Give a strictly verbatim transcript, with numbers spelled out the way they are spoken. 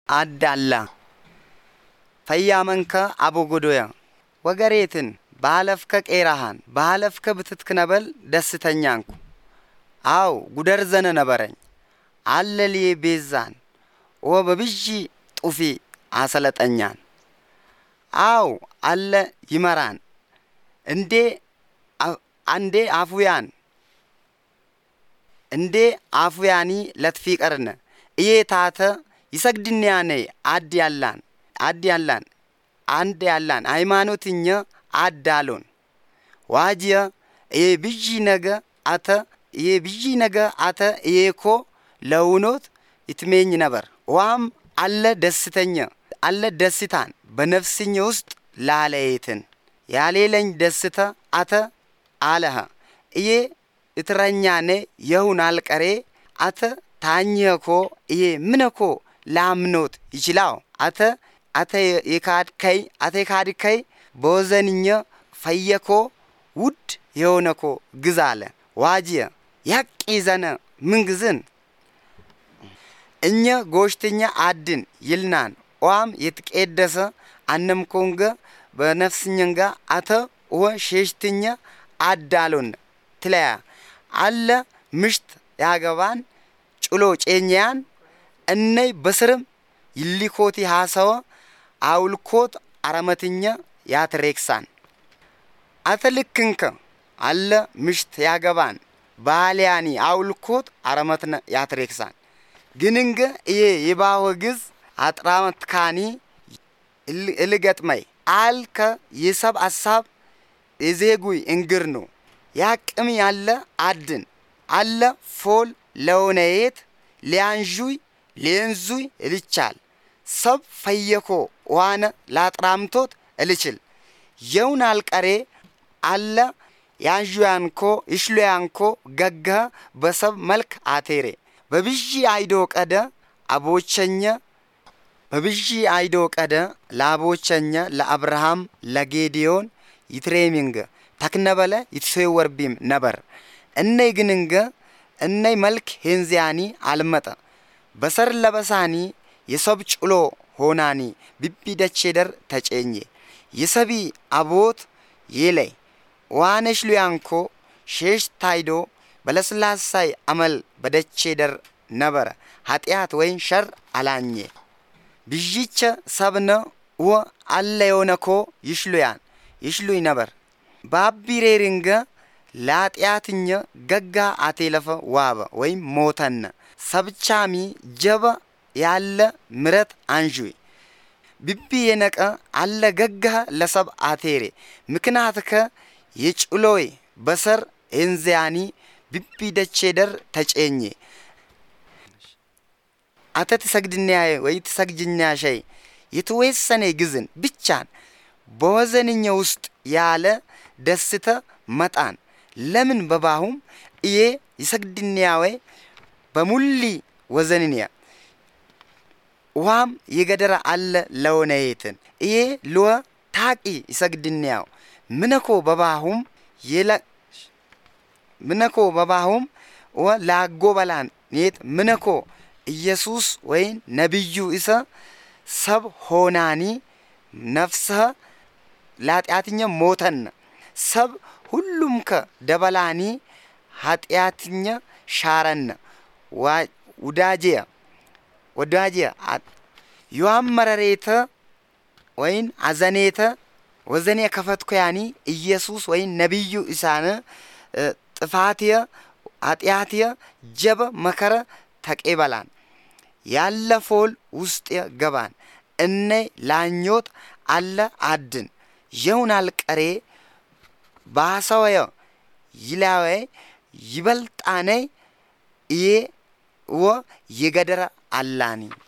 አዳላ ፈያመንከ አቦጎዶያ ወገሬትን ባለፍከ ቄራሃን ባለፍከ ብትትክነበል ደስተኛንኩ አው ጉደር ዘነ ነበረኝ አለልዬ ቤዛን ወበብጂ ጡፊ አሰለጠኛን አው አለ ይመራን እንዴ አንዴ አፉያን እንዴ አፉያኒ ለትፊቀርነ እየታተ ይሰግድኛኔ አድያላን አድያላን አንድ ያላን ሃይማኖትኛ አዳሎን ዋጂያ የብጂ ነገ አተ የብጂ ነገ አተ የኮ ለውኖት ይትሜኝ ነበር ዋም አለ ደስተኛ አለ ደስታን በነፍስኝ ውስጥ ላለይትን ያሌለኝ ደስታ አተ አለህ እየ እትረኛኔ የሁን አልቀሬ አተ ታኘኮ እየ ምነኮ ላምኖት ይችላል አተ አተ የካድከይ አተ የካድከይ በወዘንኛ ፈየኮ ውድ የሆነኮ ግዛለ ዋጂያ ያቂዘነ ምንግዝን እኛ ጎሽተኛ አድን ይልናን ኦአም የትቀደሰ አነምኮንገ በነፍስኛንጋ አተ ወሸሽተኛ አዳሎን ትለያ አለ ምሽት ያገባን ጭሎ ጨኛን እነይ በስርም ይሊኮቲ ሃሰው አውልኮት አረመትኛ ያትሬክሳን አተልክንከ አለ ምሽት ያገባን ባሊያኒ አውልኮት አረመትነ ያትሬክሳን ግንንገ እየ ይባወግዝ አጥራመት ካኒ እልገጥመይ አልከ የሰብ አሳብ የዜጉይ እንግርኑ ያቅም ያለ አድን አለ ፎል ለውነየት ሊያንጁይ ሊንዙይ ልቻል ሰብ ፈየኮ ዋነ ላጥራምቶት እልችል የውን አልቀሬ አለ ያንጁያንኮ ይሽሉያንኮ ገገ በሰብ መልክ አቴሬ በብጂ አይዶ ቀደ አቦቸኛ በብጂ አይዶ ቀደ ላቦቸኛ ለአብርሃም ለጌዲዮን ይትሬሚንገ ተክነበለ ይትሰወርቢም ነበር እነይ ግንንገ እነይ መልክ ሄንዚያኒ አልመጣ በሰር ለበሳኒ የሰብ ጭሎ ሆናኒ ቢቢ ደቸደር ተጨኘ የሰቢ አቦት የላይ ዋነሽሉያንኮ ሼሽ ታይዶ በለስላሳይ አመል በደቸደር ነበር ኃጢያት ወይን ሸር አላኘ ቢጂቸ ሰብነ ወ አለ የሆነኮ ይሽሉያን ይሽሉይ ነበር ባቢሬሪንገ ላጢያትኛ ገጋ አቴለፈ ዋበ ወይም ሞተነ ሰብቻሚ ጀበ ያለ ምረት አንጁይ ቢቢ የነቀ አለ ገጋ ለሰብ አቴሬ ምክንያትከ የጭሎይ በሰር እንዚያኒ ቢቢ ደቸደር ተጨኘ አተት ሰግድኛዬ ወይ ተሰግጅኛሸይ የተወሰነ ግዝን ብቻን በወዘንኛ ውስጥ ያለ ደስተ መጣን ለምን በባሁም እየ ይሰግድኛዌ በሙሊ ወዘንኛ ዋም የገደራ አለ ለውነየትን እየ ሎ ታቂ ይሰግድኛው ምነኮ በባሁም የለ ምነኮ በባሁም ወላጎበላን ኔት ምነኮ ኢየሱስ ወይን ነብዩ ኢሳ ሰብ ሆናኒ ነፍስህ ላጢያትኛ ሞተን ሰብ ሁሉም ከደበላኒ ኃጢያትኛ ሻረን ወዳጂያ ወዳጂያ ያመረሬተ ወይን አዘኔተ ወዘኔ ከፈትኩያኒ ኢየሱስ ወይን ነብዩ ኢሳነ ጥፋቲያ ኃጢያቲያ ጀበ መከረ ተቀበላን ያለፎል ውስጥ ገባን እነ ላኞት አለ አድን የውናል ቀሬ ባሰወየ ይላዌ ይበልጣኔ እየ ወ የገደራ አላኒ